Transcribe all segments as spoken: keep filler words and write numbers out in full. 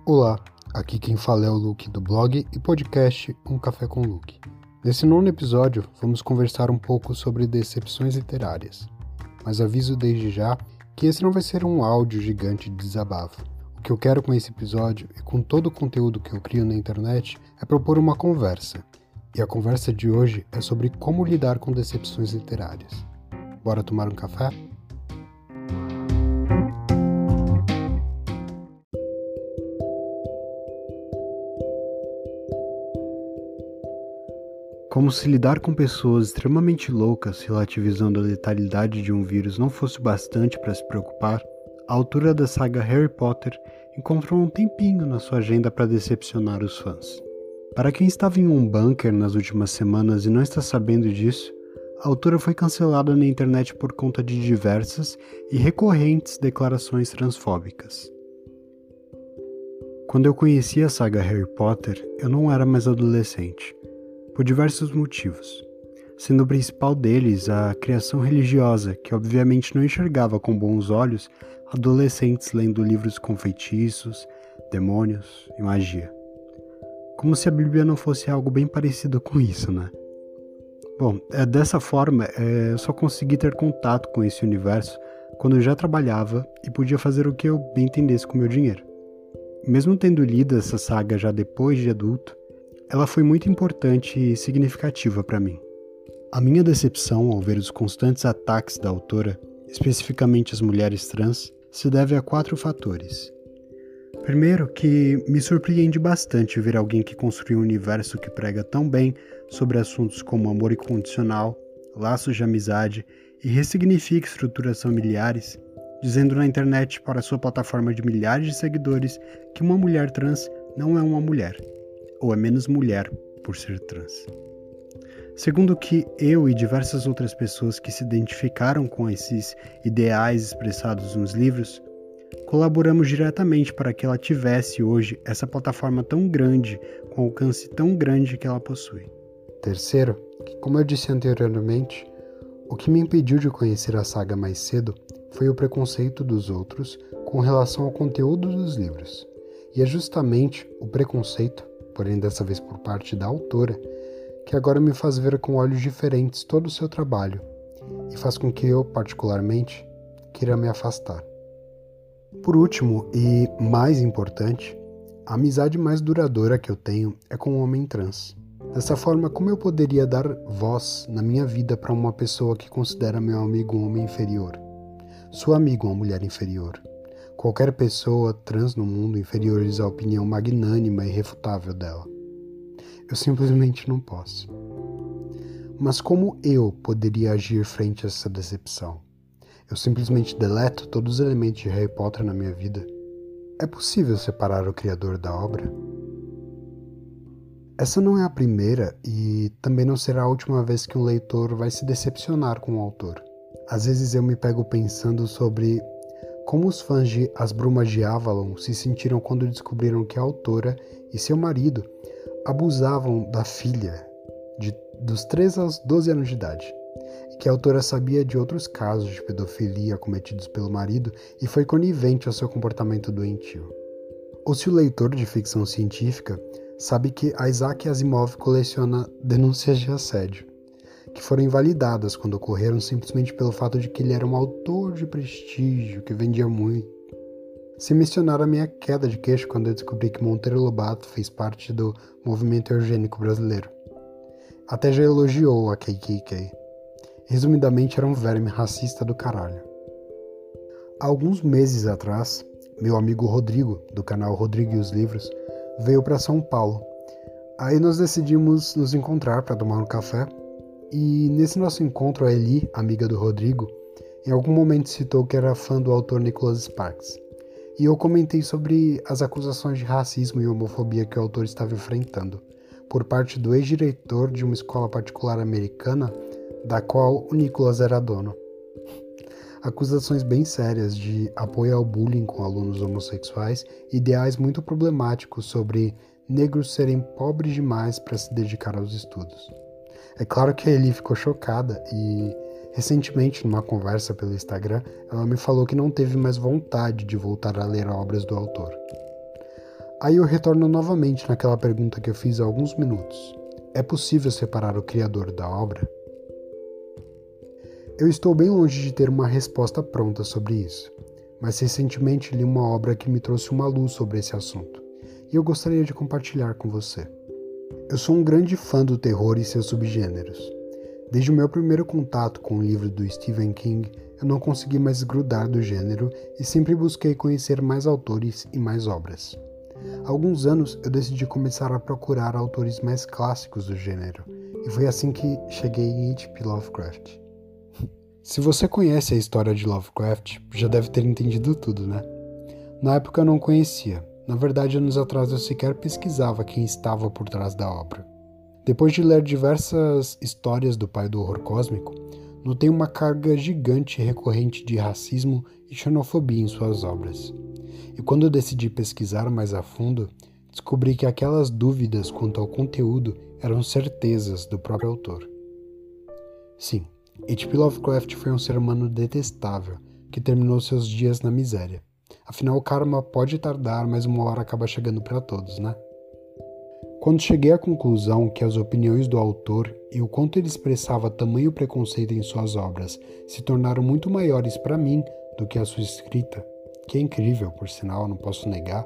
Olá, aqui quem fala é o Luke do blog e podcast Um Café com Luke. Nesse nono episódio, vamos conversar um pouco sobre decepções literárias, mas aviso desde já que esse não vai ser um áudio gigante de desabafo. O que eu quero com esse episódio e com todo o conteúdo que eu crio na internet é propor uma conversa, e a conversa de hoje é sobre como lidar com decepções literárias. Bora tomar um café? Como se lidar com pessoas extremamente loucas relativizando a letalidade de um vírus não fosse bastante para se preocupar, a autora da saga Harry Potter encontrou um tempinho na sua agenda para decepcionar os fãs. Para quem estava em um bunker nas últimas semanas e não está sabendo disso, a autora foi cancelada na internet por conta de diversas e recorrentes declarações transfóbicas. Quando eu conheci a saga Harry Potter, eu não era mais adolescente. Por diversos motivos, sendo o principal deles a criação religiosa, que obviamente não enxergava com bons olhos adolescentes lendo livros com feitiços, demônios e magia. Como se a Bíblia não fosse algo bem parecido com isso, né? Bom, é, dessa forma, é, eu só consegui ter contato com esse universo quando eu já trabalhava e podia fazer o que eu bem entendesse com o meu dinheiro. Mesmo tendo lido essa saga já depois de adulto, ela foi muito importante e significativa para mim. A minha decepção ao ver os constantes ataques da autora, especificamente as mulheres trans, se deve a quatro fatores. Primeiro, que me surpreende bastante ver alguém que construiu um universo que prega tão bem sobre assuntos como amor incondicional, laços de amizade e ressignifica estruturas familiares, dizendo na internet para sua plataforma de milhares de seguidores que uma mulher trans não é uma mulher, ou é menos mulher por ser trans. Segundo que eu e diversas outras pessoas que se identificaram com esses ideais expressados nos livros, colaboramos diretamente para que ela tivesse hoje essa plataforma tão grande, com alcance tão grande que ela possui. Terceiro, que como eu disse anteriormente, o que me impediu de conhecer a saga mais cedo foi o preconceito dos outros com relação ao conteúdo dos livros. E é justamente o preconceito, porém dessa vez por parte da autora, que agora me faz ver com olhos diferentes todo o seu trabalho e faz com que eu, particularmente, queira me afastar. Por último, e mais importante, a amizade mais duradoura que eu tenho é com um homem trans. Dessa forma, como eu poderia dar voz na minha vida para uma pessoa que considera meu amigo um homem inferior? Sua amiga uma mulher inferior? Qualquer pessoa trans no mundo inferioriza a opinião magnânima e irrefutável dela. Eu simplesmente não posso. Mas como eu poderia agir frente a essa decepção? Eu simplesmente deleto todos os elementos de Harry Potter na minha vida? É possível separar o criador da obra? Essa não é a primeira e também não será a última vez que um leitor vai se decepcionar com o autor. Às vezes eu me pego pensando sobre como os fãs de As Brumas de Avalon se sentiram quando descobriram que a autora e seu marido abusavam da filha de, dos três aos doze anos de idade, e que a autora sabia de outros casos de pedofilia cometidos pelo marido e foi conivente ao seu comportamento doentio. Ou se o leitor de ficção científica sabe que Isaac Asimov coleciona denúncias de assédio, que foram invalidadas quando ocorreram simplesmente pelo fato de que ele era um autor de prestígio que vendia muito. Sem mencionar a minha queda de queixo quando eu descobri que Monteiro Lobato fez parte do movimento eugênico brasileiro. Até já elogiou a K K K. Resumidamente, era um verme racista do caralho. Há alguns meses atrás, meu amigo Rodrigo, do canal Rodrigo e os Livros, veio para São Paulo. Aí nós decidimos nos encontrar para tomar um café, e nesse nosso encontro a Eli, amiga do Rodrigo, em algum momento citou que era fã do autor Nicholas Sparks. E eu comentei sobre as acusações de racismo e homofobia que o autor estava enfrentando, por parte do ex-diretor de uma escola particular americana, da qual o Nicholas era dono. Acusações bem sérias de apoio ao bullying com alunos homossexuais e ideais muito problemáticos sobre negros serem pobres demais para se dedicar aos estudos. É claro que a Eli ficou chocada e, recentemente, numa conversa pelo Instagram, ela me falou que não teve mais vontade de voltar a ler obras do autor. Aí eu retorno novamente naquela pergunta que eu fiz há alguns minutos. É possível separar o criador da obra? Eu estou bem longe de ter uma resposta pronta sobre isso, mas recentemente li uma obra que me trouxe uma luz sobre esse assunto, e eu gostaria de compartilhar com você. Eu sou um grande fã do terror e seus subgêneros. Desde o meu primeiro contato com o livro do Stephen King, eu não consegui mais grudar do gênero e sempre busquei conhecer mais autores e mais obras. Há alguns anos eu decidi começar a procurar autores mais clássicos do gênero, e foi assim que cheguei em H P Lovecraft. Se você conhece a história de Lovecraft, já deve ter entendido tudo, né? Na época eu não conhecia. Na verdade, anos atrás eu sequer pesquisava quem estava por trás da obra. Depois de ler diversas histórias do pai do horror cósmico, notei uma carga gigante e recorrente de racismo e xenofobia em suas obras. E quando eu decidi pesquisar mais a fundo, descobri que aquelas dúvidas quanto ao conteúdo eram certezas do próprio autor. Sim, H P Lovecraft foi um ser humano detestável, que terminou seus dias na miséria. Afinal, o karma pode tardar, mas uma hora acaba chegando para todos, né? Quando cheguei à conclusão que as opiniões do autor e o quanto ele expressava tamanho preconceito em suas obras se tornaram muito maiores para mim do que a sua escrita, que é incrível, por sinal, não posso negar,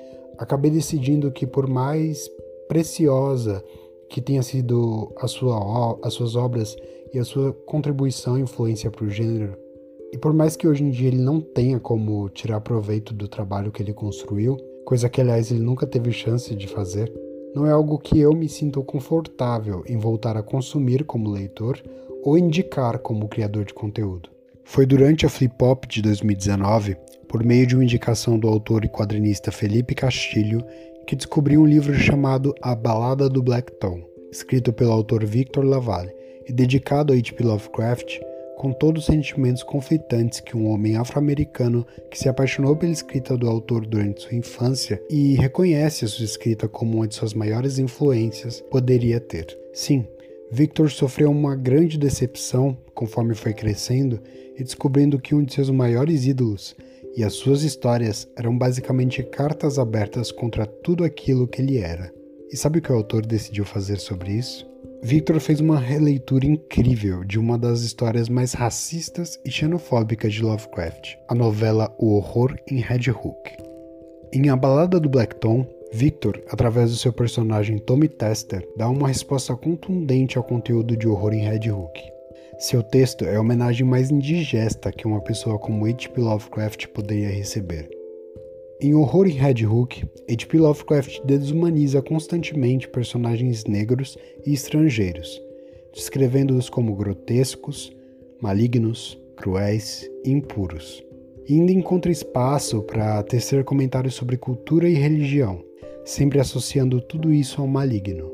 acabei decidindo que por mais preciosa que tenha sido a sua, as suas obras e a sua contribuição e influência para o gênero, e por mais que hoje em dia ele não tenha como tirar proveito do trabalho que ele construiu, coisa que aliás ele nunca teve chance de fazer, não é algo que eu me sinto confortável em voltar a consumir como leitor ou indicar como criador de conteúdo. Foi durante a Flip Hop de dois mil e dezenove, por meio de uma indicação do autor e quadrinista Felipe Castilho, que descobri um livro chamado A Balada do Black Tom, escrito pelo autor Victor LaValle e dedicado a H P Lovecraft, com todos os sentimentos conflitantes que um homem afro-americano que se apaixonou pela escrita do autor durante sua infância e reconhece a sua escrita como uma de suas maiores influências poderia ter. Sim, Victor sofreu uma grande decepção conforme foi crescendo e descobrindo que um de seus maiores ídolos e as suas histórias eram basicamente cartas abertas contra tudo aquilo que ele era. E sabe o que o autor decidiu fazer sobre isso? Victor fez uma releitura incrível de uma das histórias mais racistas e xenofóbicas de Lovecraft, a novela O Horror em Red Hook. Em A Balada do Black Tom, Victor, através do seu personagem Tommy Tester, dá uma resposta contundente ao conteúdo de Horror em Red Hook. Seu texto é a homenagem mais indigesta que uma pessoa como H P Lovecraft poderia receber. Em Horror em Red Hook, H P Lovecraft desumaniza constantemente personagens negros e estrangeiros, descrevendo-os como grotescos, malignos, cruéis e impuros. E ainda encontra espaço para tecer comentários sobre cultura e religião, sempre associando tudo isso ao maligno.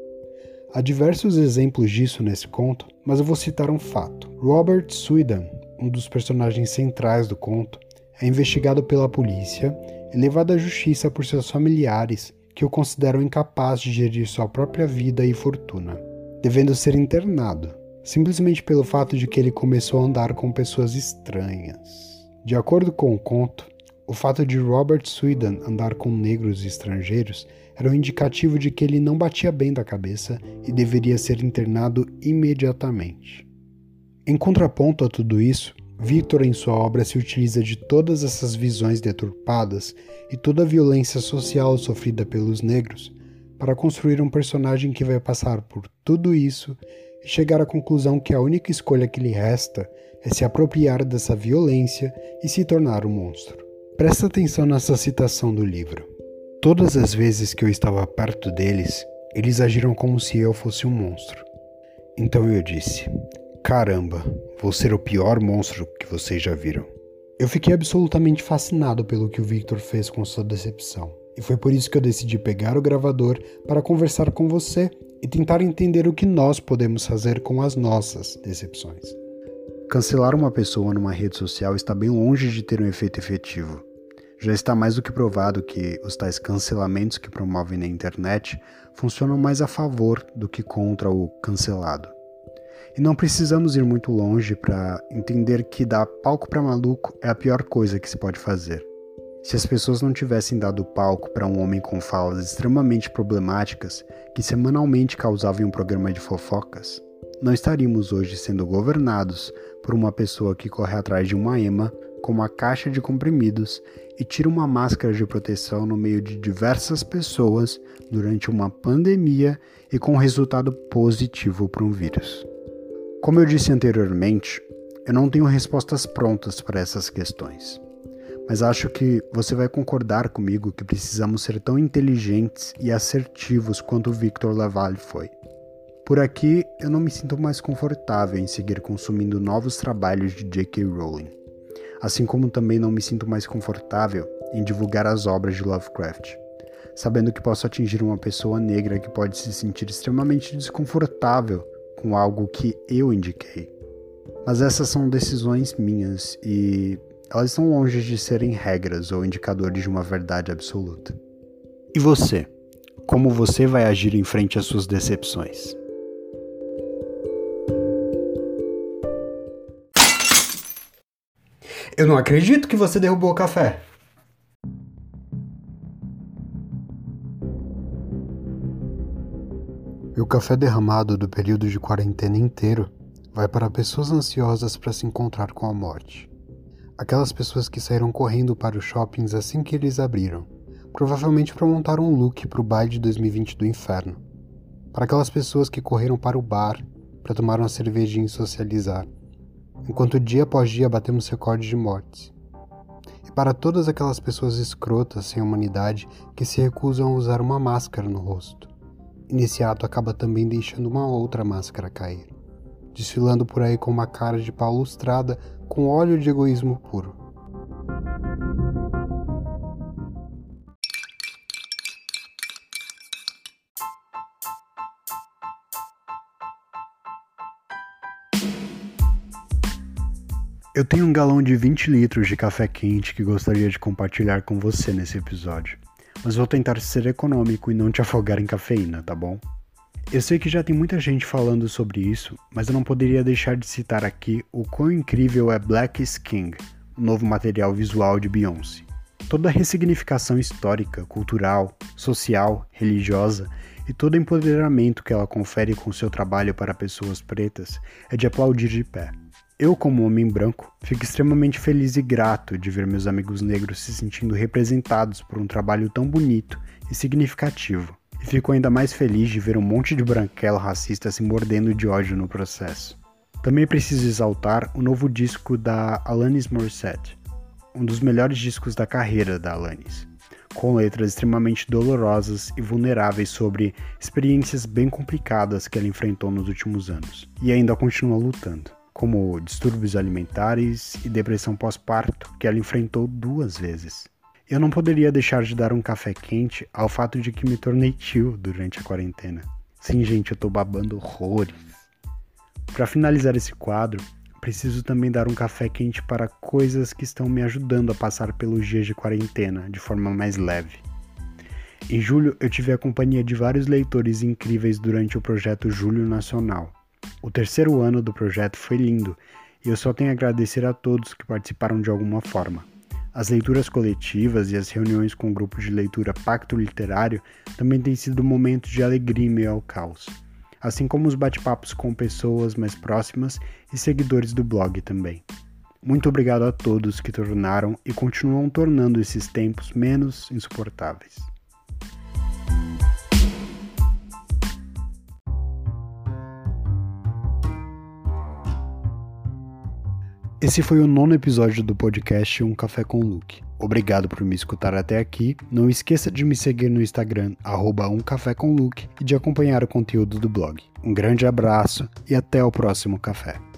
Há diversos exemplos disso nesse conto, mas eu vou citar um fato. Robert Sweden, um dos personagens centrais do conto, é investigado pela polícia e levado à justiça por seus familiares, que o consideram incapaz de gerir sua própria vida e fortuna, devendo ser internado, simplesmente pelo fato de que ele começou a andar com pessoas estranhas. De acordo com o conto, o fato de Robert Sweden andar com negros e estrangeiros era um indicativo de que ele não batia bem da cabeça e deveria ser internado imediatamente. Em contraponto a tudo isso, Victor, em sua obra, se utiliza de todas essas visões deturpadas e toda a violência social sofrida pelos negros para construir um personagem que vai passar por tudo isso e chegar à conclusão que a única escolha que lhe resta é se apropriar dessa violência e se tornar um monstro. Presta atenção nessa citação do livro. Todas as vezes que eu estava perto deles, eles agiram como se eu fosse um monstro. Então eu disse: caramba, vou ser o pior monstro que vocês já viram. Eu fiquei absolutamente fascinado pelo que o Victor fez com sua decepção, e foi por isso que eu decidi pegar o gravador para conversar com você e tentar entender o que nós podemos fazer com as nossas decepções. Cancelar uma pessoa numa rede social está bem longe de ter um efeito efetivo. Já está mais do que provado que os tais cancelamentos que promovem na internet funcionam mais a favor do que contra o cancelado. E não precisamos ir muito longe para entender que dar palco para maluco é a pior coisa que se pode fazer. Se as pessoas não tivessem dado palco para um homem com falas extremamente problemáticas que semanalmente causavam um programa de fofocas, não estaríamos hoje sendo governados por uma pessoa que corre atrás de uma ema com uma caixa de comprimidos e tira uma máscara de proteção no meio de diversas pessoas durante uma pandemia e com resultado positivo para um vírus. Como eu disse anteriormente, eu não tenho respostas prontas para essas questões, mas acho que você vai concordar comigo que precisamos ser tão inteligentes e assertivos quanto o Victor Lavallee foi. Por aqui, eu não me sinto mais confortável em seguir consumindo novos trabalhos de J K. Rowling, assim como também não me sinto mais confortável em divulgar as obras de Lovecraft, sabendo que posso atingir uma pessoa negra que pode se sentir extremamente desconfortável com algo que eu indiquei. Mas essas são decisões minhas e elas estão longe de serem regras ou indicadores de uma verdade absoluta. E você? Como você vai agir em frente às suas decepções? Eu não acredito que você derrubou o café. E o café derramado do período de quarentena inteiro vai para pessoas ansiosas para se encontrar com a morte. Aquelas pessoas que saíram correndo para os shoppings assim que eles abriram, provavelmente para montar um look para o baile de dois mil e vinte do inferno. Para aquelas pessoas que correram para o bar para tomar uma cervejinha e socializar, enquanto dia após dia batemos recordes de mortes. E para todas aquelas pessoas escrotas sem humanidade que se recusam a usar uma máscara no rosto. E nesse ato acaba também deixando uma outra máscara cair, desfilando por aí com uma cara de pau lustrada com óleo de egoísmo puro. Eu tenho um galão de vinte litros de café quente que gostaria de compartilhar com você nesse episódio, mas vou tentar ser econômico e não te afogar em cafeína, tá bom? Eu sei que já tem muita gente falando sobre isso, mas eu não poderia deixar de citar aqui o quão incrível é Black is King, o novo material visual de Beyoncé. Toda a ressignificação histórica, cultural, social, religiosa e todo o empoderamento que ela confere com seu trabalho para pessoas pretas é de aplaudir de pé. Eu, como homem branco, fico extremamente feliz e grato de ver meus amigos negros se sentindo representados por um trabalho tão bonito e significativo. E fico ainda mais feliz de ver um monte de branquela racista se mordendo de ódio no processo. Também preciso exaltar o novo disco da Alanis Morissette, um dos melhores discos da carreira da Alanis, com letras extremamente dolorosas e vulneráveis sobre experiências bem complicadas que ela enfrentou nos últimos anos, e ainda continua lutando, como distúrbios alimentares e depressão pós-parto, que ela enfrentou duas vezes. Eu não poderia deixar de dar um café quente ao fato de que me tornei tio durante a quarentena. Sim, gente, eu tô babando horrores. Para finalizar esse quadro, preciso também dar um café quente para coisas que estão me ajudando a passar pelos dias de quarentena de forma mais leve. Em julho, eu tive a companhia de vários leitores incríveis durante o projeto Julho Nacional. O terceiro ano do projeto foi lindo e eu só tenho a agradecer a todos que participaram de alguma forma. As leituras coletivas e as reuniões com o grupo de leitura Pacto Literário também têm sido momentos de alegria em meio ao caos, assim como os bate-papos com pessoas mais próximas e seguidores do blog também. Muito obrigado a todos que tornaram e continuam tornando esses tempos menos insuportáveis. Esse foi o nono episódio do podcast Um Café com Luke. Obrigado por me escutar até aqui. Não esqueça de me seguir no Instagram, arroba Um Café com Luke, e de acompanhar o conteúdo do blog. Um grande abraço e até o próximo café.